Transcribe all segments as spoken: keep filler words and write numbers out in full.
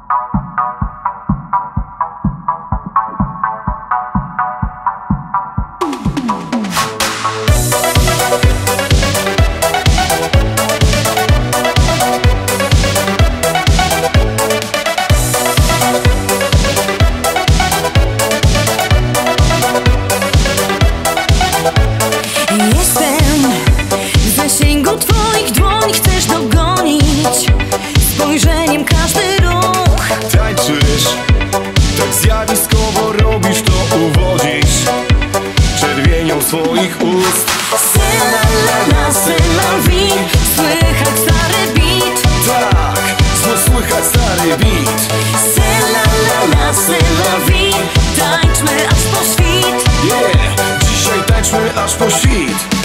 Twoich dłoni chcesz dogonić spojrzeniem każdy ruch. Tańczysz, tak zjawiskowo robisz to, uwodzisz czerwienią swoich ust. C'est la la la, c'est la vie. Słychać stary beat. Tak, znów słychać stary beat. C'est la la la, c'est la vie. Tańczmy aż po świt. Yeah, dzisiaj tańczmy aż po świt.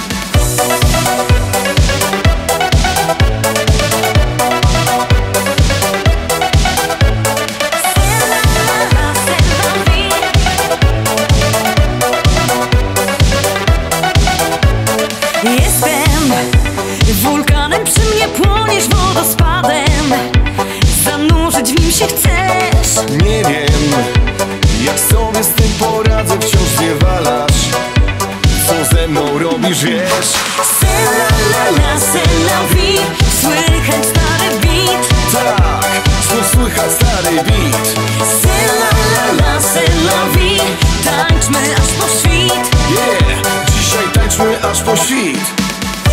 Jestem wulkanem, przy mnie płoniesz wodospadem. Zanurzyć w nim się chcesz. Nie wiem, jak sobie z tym poradzę, wciąż zniewalasz. Co ze mną robisz, wiesz? C'est la la la, c'est la vie. Słychać stary beat. Tak, znów słychać stary beat. C'est la la la, c'est la vie. Tańczmy aż po świt. Yeah, dzisiaj tańczmy aż po świt.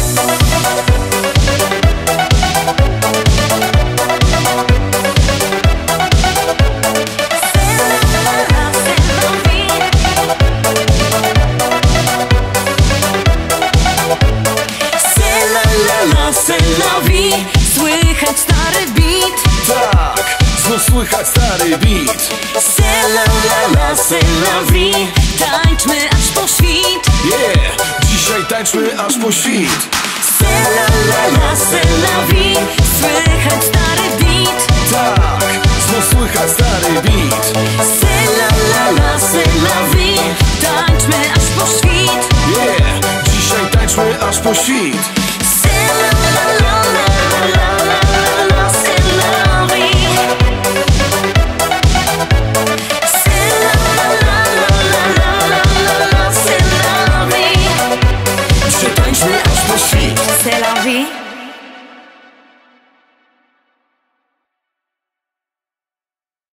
C'est la vie. Słychać stary beat. Tak, znów słychać stary beat. C'est la la la, c'est la vie. Tańczmy aż po świt. Yeah, dzisiaj tańczmy aż po świt. C'est la la la, c'est la vie. Słychać stary beat. Tak, znów słychać stary beat. C'est la la la, c'est la vie. Tańczmy aż po świt. Yeah, dzisiaj tańczmy aż po świt.